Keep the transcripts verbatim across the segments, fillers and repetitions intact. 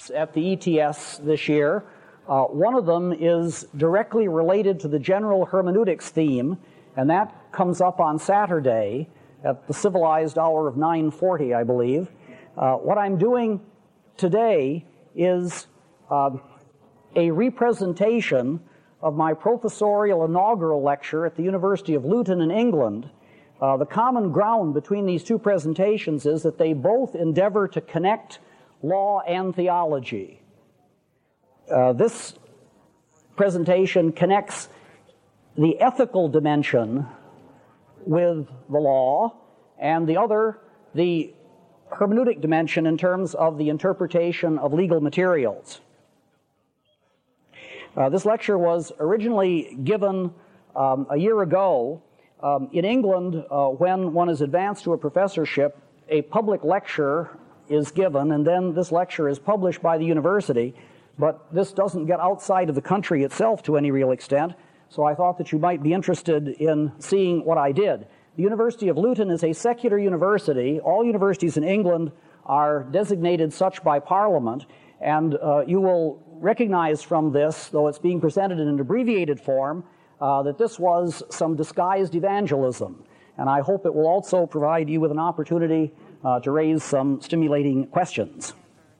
at the E T S this year. Uh, one of them is directly related to the general hermeneutics theme, and that comes up on Saturday at the civilized hour of nine forty, I believe. Uh, what I'm doing today is uh, a representation of my professorial inaugural lecture at the University of Luton in England. Uh, the common ground between these two presentations is that they both endeavor to connect law and theology. Uh, this presentation connects the ethical dimension with the law, and the other, the hermeneutic dimension in terms of the interpretation of legal materials. Uh, this lecture was originally given um, a year ago. Um, in England, uh, when one is advanced to a professorship, a public lecture is given, and then this lecture is published by the university, but this doesn't get outside of the country itself to any real extent, so I thought that you might be interested in seeing what I did. The University of Luton is a secular university. All universities in England are designated such by Parliament, and uh, you will recognize from this, though it's being presented in an abbreviated form, uh, that this was some disguised evangelism. And I hope it will also provide you with an opportunity uh, to raise some stimulating questions.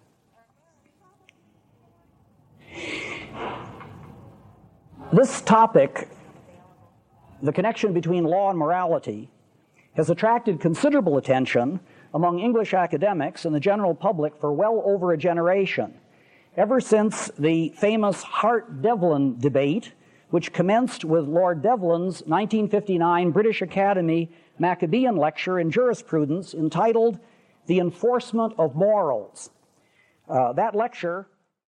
This topic, the connection between law and morality, has attracted considerable attention among English academics and the general public for well over a generation, ever since the famous Hart-Devlin debate, which commenced with Lord Devlin's nineteen fifty-nine British Academy Maccabean lecture in jurisprudence entitled The Enforcement of Morals. Uh, that lecture